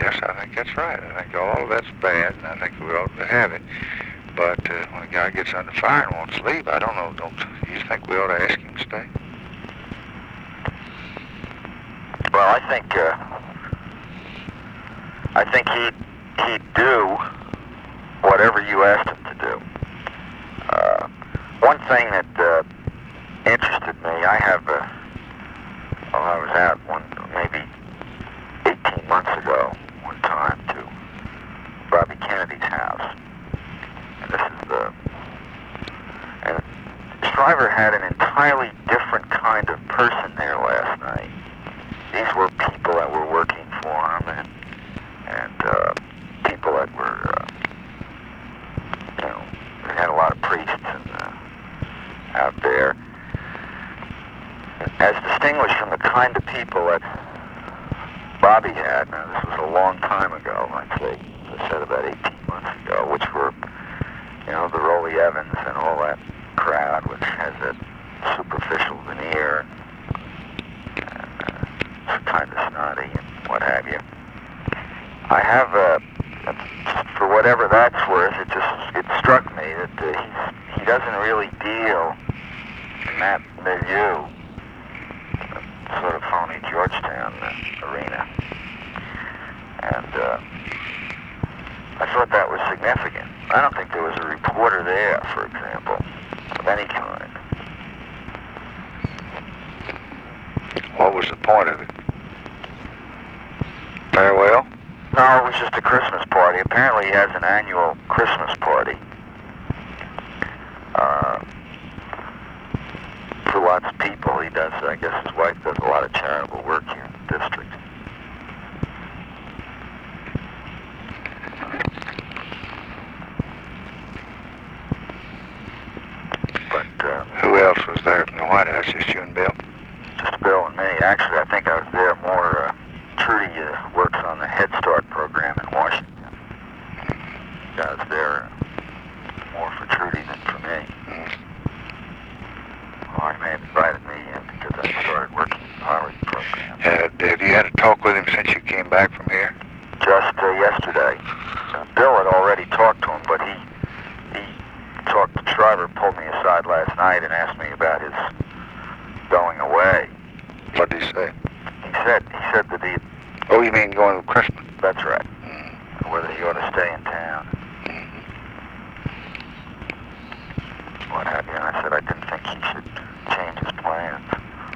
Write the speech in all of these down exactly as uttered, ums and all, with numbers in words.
Yes, I think that's right. I think all of that's bad, and I think we ought to have it. But uh, when a guy gets under fire and wants to leave, I don't know. Don't you think we ought to ask him to stay? Well, I think uh, I think he'd he'd do whatever you asked him to do. Uh, one thing that uh, interested me, I have. Uh, well, I was out one maybe eighteen months ago, one time to Bobby Kennedy's house, and this is the. And Shriver had an entirely different kind of person there last night. These were people that were working for him, and and uh, people that were, uh, you know, they had a lot of priests and, uh, out there, as distinguished from the kind of people that Bobby had. Now, this was a long time ago, I'd say, as I said, about eighteen months ago, which were, you know, the Rollie Evans and all that crowd, which has that superficial veneer, kind of snotty and what have you. I have, uh, for whatever that's worth, it just it struck me that uh, he's, he doesn't really deal in that milieu, uh, sort of phony Georgetown uh, arena. And uh, I thought that was significant. I don't think there was a reporter there, for example, of any kind. What was the point of it? Farewell? No, it was just a Christmas party. Apparently he has an annual Christmas party. Uh, for lots of people. He does, I guess his wife does a lot of charitable work here in the district. But, uh, who else was there from the White House? Just you and Bill? Just Bill and me. Actually, I think I was there more. Uh, Trudy uh, works on the Head Start program in Washington. I was there more for Trudy than for me. Well, he may have invited me in because I started working in the poverty program. Uh, have you had a talk with him since you came back from here? Just uh, yesterday. Uh, Bill had already talked to him, but he he talked to Shriver, pulled me aside last night and asked me about his going away. What did he say? He said he said that he. Oh, you mean going to Christmas? That's right. Mm. Whether he ought to stay in town. Mm-hmm. What have you? And I said I didn't think he should change his plans.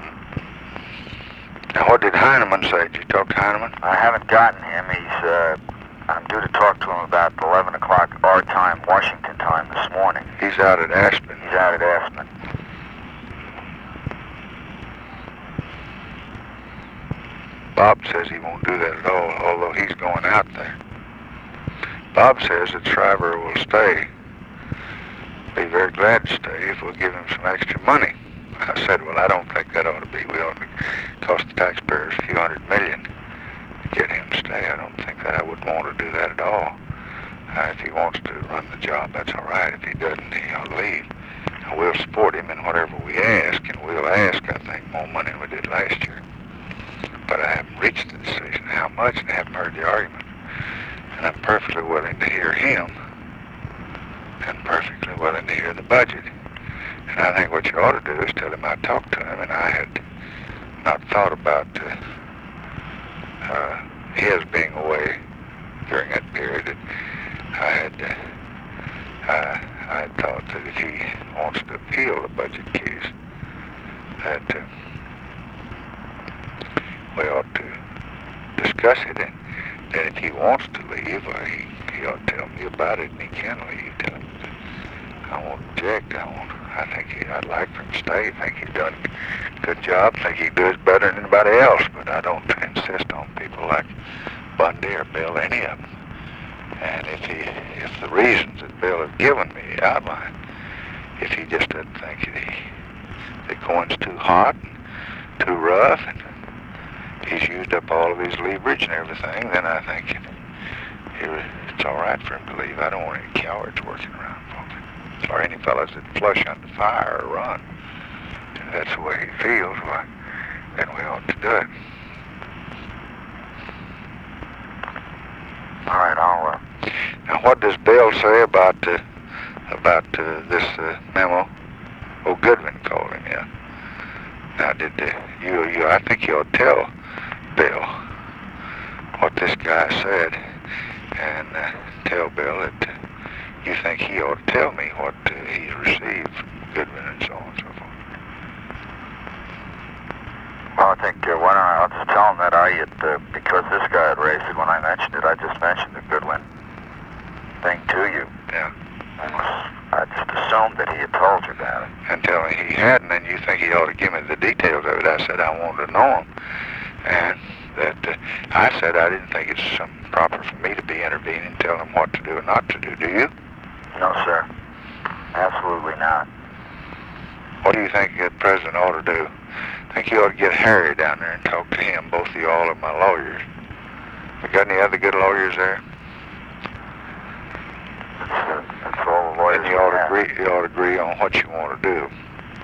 Now, what did Heinemann say? Did you talk to Heinemann? I haven't gotten him. He's. Uh, I'm due to talk to him about eleven o'clock our time, Washington time, this morning. He's out at Aspen. He's out at Aspen. Bob says he won't do that at all, although he's going out there. Bob says that Shriver will stay. Be very glad to stay if we'll give him some extra money. I said, well, I don't think that ought to be. We ought to cost the taxpayers a few hundred million to get him to stay. I don't think that I would want to do that at all. Uh, if he wants to run the job, that's all right. If he doesn't, he ought to leave. And we'll support him in whatever we ask, and we'll ask, I think, more money than we did last year. But I haven't reached the decision how much, and I haven't heard the argument. And I'm perfectly willing to hear him, and perfectly willing to hear the budget. And I think what you ought to do is tell him I talked to him, and I had not thought about uh, uh, his being away during that period. I had, uh, uh, I had thought that if he wants to appeal the budget case, that uh, we ought to discuss it, and then if he wants to leave, uh, he, he ought to tell me about it, and he can leave. Tell him that I won't object. I won't. I think he, I'd like for him to stay. I think he's done a good job. I think he does better than anybody else, but I don't insist on people like Bundy or Bill, any of them. And if he, if the reasons that Bill has given me outline, if he just doesn't think that he, that Cohen's too hot, and too rough, and he's used up all of his leverage and everything, then I think it, it, it's all right for him to leave. I don't want any cowards working around for me, or any fellows that flush under fire or run. If that's the way he feels, well, then we ought to do it. Now, what does Bill say about uh, about uh, this uh, memo? Oh, Goodwin called him, yeah. Now, did uh, you, you, I think you ought to tell Bill what this guy said, and uh, tell Bill that uh, you think he ought to tell me what uh, he's received from Goodwin and so on and so forth. Well, I think, uh, why don't I, I'll just tell him that I had, uh, because this guy had raised it when I mentioned it, I just mentioned the Goodwin thing to you. Yeah. I, was, I just assumed that he had told you about it. And tell me he hadn't, and you think he ought to give me the details of it. I said I wanted to know him, and that uh, I said I didn't think it's something proper for me to be intervening and telling him what to do and not to do. Do you? No, sir. Absolutely not. What do you think the president ought to do? I think you ought to get Harry down there and talk to him, both of you all of my lawyers. You got any other good lawyers there? That's, uh, that's all the lawyers And you ought to have. agree. You ought to agree on what you want to do.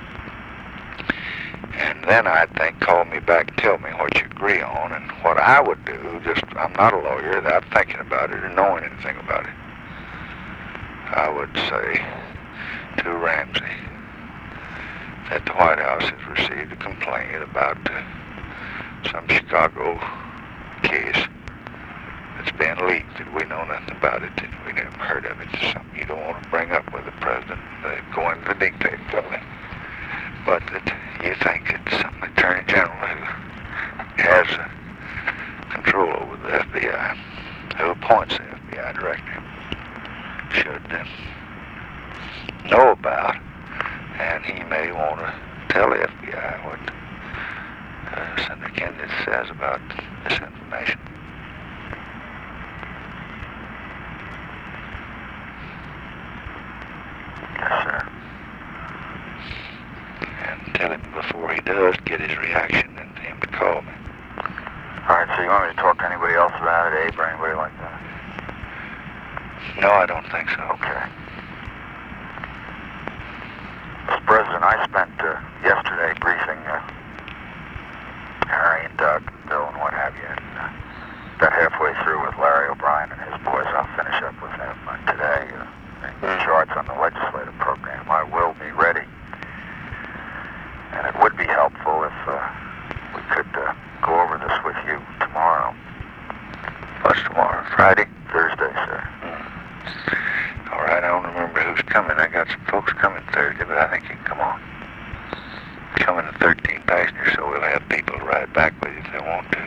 And then I think call me back and tell me what you agree on and what I would do. Just I'm not a lawyer without thinking about it or knowing anything about it. I would say to Ramsey that the White House has received a complaint about uh, some Chicago case that's been leaked, that we know nothing about it, and we never heard of it. It's something you don't want to bring up with the president, uh, go into the dictator company. But that you think it's some attorney general who has uh, control over the F B I, who appoints the F B I director, should uh, know about, and he may want to tell the F B I what uh, Senator Kennedy says about this information. Yes, sir. And tell him before he does get his reaction and him to call me. All right, so you want me to talk to anybody else about it, Abe, or anybody like that? No, I don't think so. Okay. Mister President, I spent uh, yesterday briefing uh, Harry and Doug and Bill and what have you, and uh, got halfway through with Larry O'Brien and his boys. I'll finish up with him uh, today. Uh, the charts on the legislative program. I will be ready. And it would be helpful if uh, we could uh, go over this with you tomorrow. What's tomorrow? Friday? Thursday, sir. Hmm. All right, I don't remember who's coming. I got some folks coming Thursday, but I think you can come on. Coming to thirteen passengers, so we'll have people to ride back with you if they want to.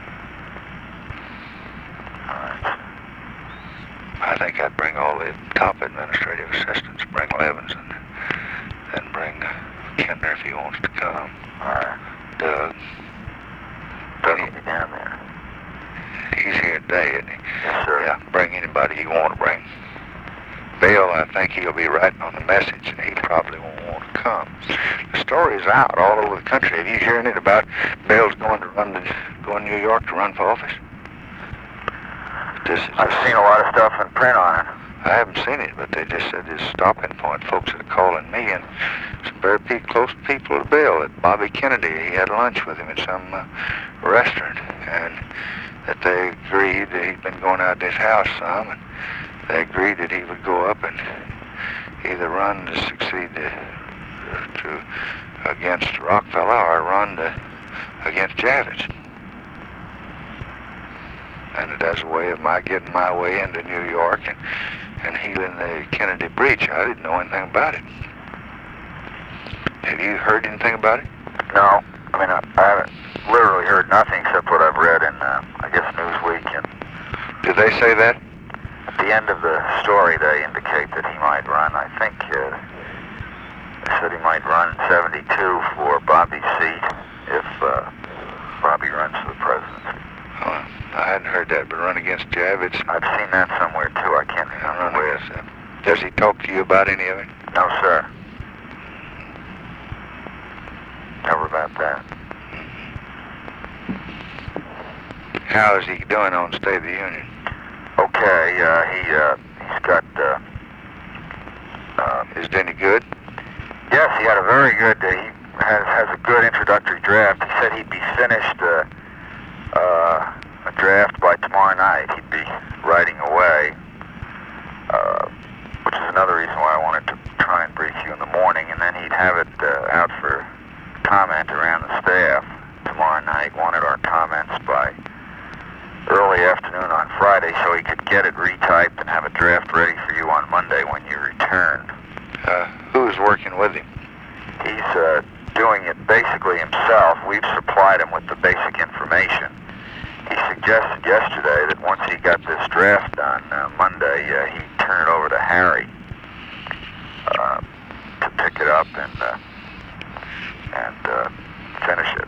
All right. I think I'd bring all the top administrative assistants, bring Levins, and then bring uh, Kendner if he wants to come. All right. Doug. Doug will be down there. He's here today, isn't he? Yes, sir. Yeah, bring anybody you want to bring. Bill, I think he'll be writing on the message, and he probably won't want to come. The story's out all over the country. Have you heard it about Bill's going to run to going to New York to run for office? This is I've seen a lot of stuff in print on it. I haven't seen it, but they just said his stopping point. Folks are calling me, and some very pe- close people to Bill. That Bobby Kennedy, he had lunch with him at some uh, restaurant, and that they agreed that he'd been going out to his house some, and they agreed that he would go up and either run to succeed to, to against Rockefeller or run to, against Javits. And it as a way of my getting my way into New York and, and healing the Kennedy breach. I didn't know anything about it. Have you heard anything about it? No. I mean, I, I haven't literally heard nothing except what I've read in, uh, I guess, Newsweek. And Did they say that? at the end of the story, they indicate that he might run. I think uh, they said he might run in seventy-two for Bobby's seat if uh, Bobby runs for the presidency. Oh, I hadn't heard that, but run against Javits. I've seen that somewhere, too. I can't I remember run where. against him. Does he talk to you about any of it? No, sir. Never about that. How is he doing on State of the Union? Okay, uh, he, uh, he's got, uh, uh, Is it any good? yes, he had a very good, uh, he has, has a good introductory draft. He said he'd be finished, uh, uh, a draft by tomorrow night. He'd be writing away. uh, which is another reason why I wanted to try and brief you in the morning, and then he'd have it uh, out for comment around the staff tomorrow night. Wanted our comments by early afternoon on Friday so he could get it retyped and have a draft ready for you on Monday when you return. Uh, who's working with him? He's uh, doing it basically himself. We've supplied him with the basic information. He suggested yesterday that once he got this draft done uh, Monday, uh, he'd turn it over to Harry uh, to pick it up and uh, and uh, finish it.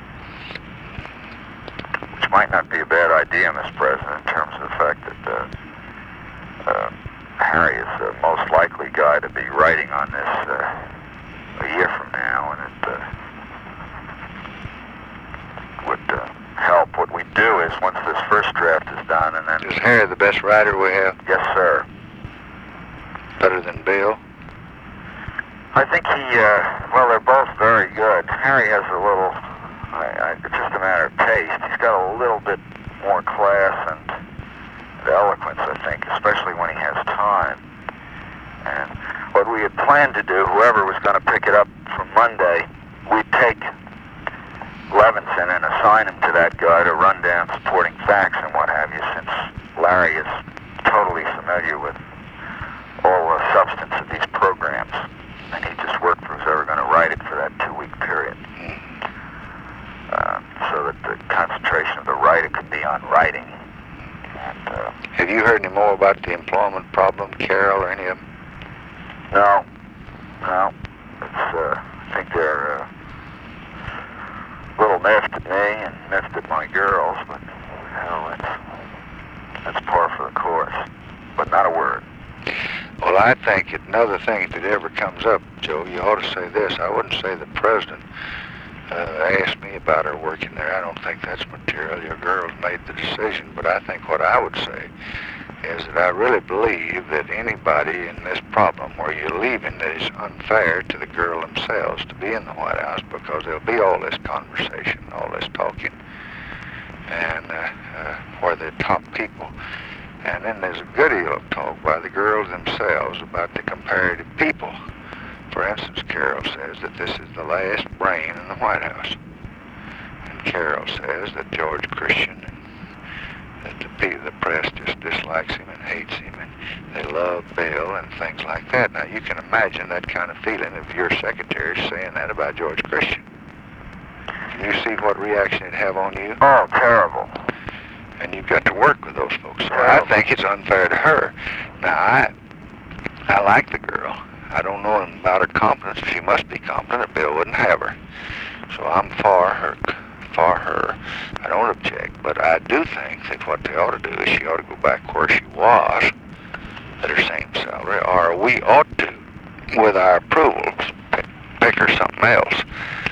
Which might not be a bad idea, Mister President, in terms of the fact that uh, uh, Harry is the most likely guy to be writing on this uh, a year from now, and it uh, would uh, help. What we do is, once this first draft is done, and then... Is Harry the best writer we have? Yes, sir. Better than Bill? I think he, uh, well, they're both very good. Harry has a little, I, I, it's just a matter of taste. He's got a little bit more class and, and eloquence, I think, especially when he has time. And what we had planned to do, whoever was going to pick it up from Monday, we'd take Levinson and assign him to that guy to run down supporting facts and what have you, since Larry is totally familiar with all the substance of these programs. And he just worked for who's ever going to write it for that two-week period. Uh, so that the concentration of the writer could be on writing. And, uh, Have you heard any more about the employment problem, Carol, or any of them? no, no. It's, uh, I think they're uh, a little miffed at me and miffed at my girls, but, you know, it's, that's par for the course. But not a word. Well, I think another thing, if it ever comes up, Joe, you ought to say this. I wouldn't say the president uh, asked me about her working there. I don't think that's material. Your girls made the decision. But I think what I would say is that I really believe that anybody in this problem where you're leaving it is unfair to the girl themselves to be in the White House, because there'll be all this conversation, all this talking, and uh, uh, where they're top people. And then there's a good deal of talk by the girls themselves about the comparative people. For instance, Carol says that this is the last brain in the White House. And Carol says that George Christian, and that the, the press just dislikes him and hates him, and they love Bill and things like that. Now, you can imagine that kind of feeling if your secretary is saying that about George Christian. Can you see what reaction it'd have on you? Oh, terrible. And you've got to work with those folks. So I think it's unfair to her. Now, I I like the girl. I don't know about her competence. She must be competent. Bill wouldn't have her. So I'm for her. For her. I don't object, but I do think that what they ought to do is she ought to go back where she was at her same salary, or we ought to, with our approval, pick her something else.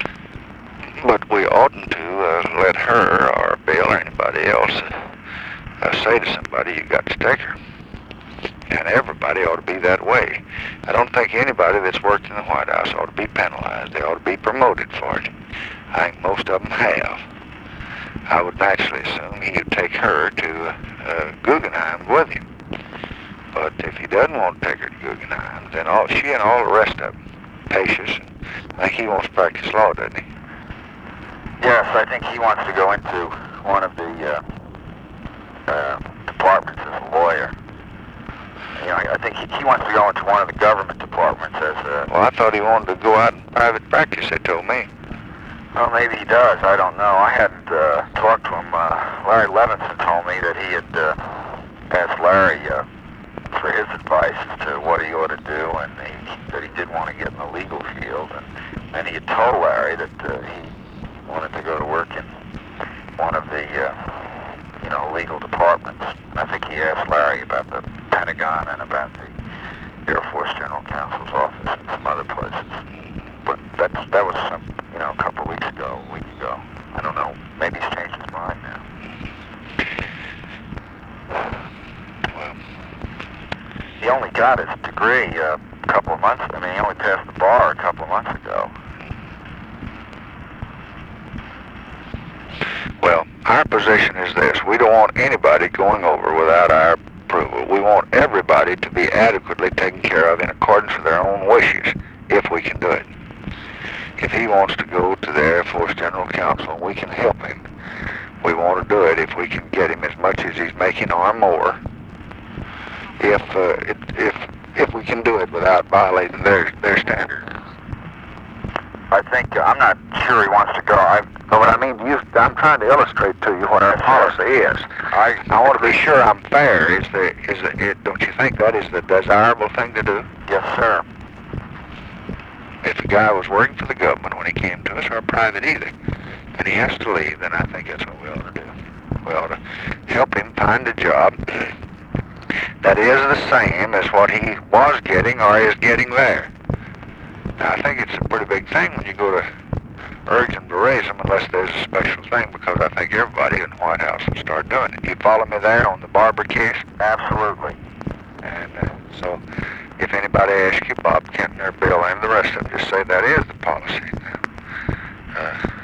But we oughtn't to uh, let her or Bill or anybody else uh, uh, say to somebody, you got to take her. And everybody ought to be that way. I don't think anybody that's worked in the White House ought to be penalized. They ought to be promoted for it. I think most of them have. I would naturally assume he would take her to uh, Guggenheim with him. But if he doesn't want to take her to Guggenheim, then all, she and all the rest of them, Pacious, I think he wants to practice law, doesn't he? Yes, I think he wants to go into one of the uh, uh, departments as a lawyer. You know, I think he, he wants to go into one of the government departments as a... Well, I thought he wanted to go out in private practice, they told me. Well, maybe he does. I don't know. I hadn't uh, talked to him. Uh, Larry Levinson told me that he had uh, asked Larry uh, for his advice as to what he ought to do, and he, that he did want to get in the legal field. And, and he had told Larry that uh, he wanted to go to work in one of the, uh, you know, legal departments. I think he asked Larry about the Pentagon and about the Air Force General Counsel's office and some other places. But that's, that was some, you know, a couple of weeks ago, a week ago. I don't know. Maybe he's changed his mind now. Well, he only got his degree uh, a couple of months. I mean, he only passed the bar a couple of months ago. well, our position is this. We don't want anybody going over without our approval. We we want everybody to be adequately taken care of in accordance with their own wishes, if we can do it. If he wants to go to the Air Force General Council, we can help him. We want to do it if we can get him as much as he's making or more. If uh, it, if if we can do it without violating their their standards. I think uh, I'm not sure he wants to go. I, But what I mean, you, I'm trying to illustrate to you what our policy is. I, I want to be sure I'm fair. Is the is the, it, don't you think that is the desirable thing to do? yes, sir. If the guy was working for the government when he came to us, or private either, and he has to leave, then I think that's what we ought to do. We ought to help him find a job that is the same as what he was getting or is getting there. Now, I think it's a pretty big thing when you go to urge them to raise them unless there's a special thing, because I think everybody in the White House will start doing it. You follow me there on the Barber case? Absolutely. And uh, so if anybody asks you, Bob Kentner, Bill, and the rest of them, just say that is the policy. Uh,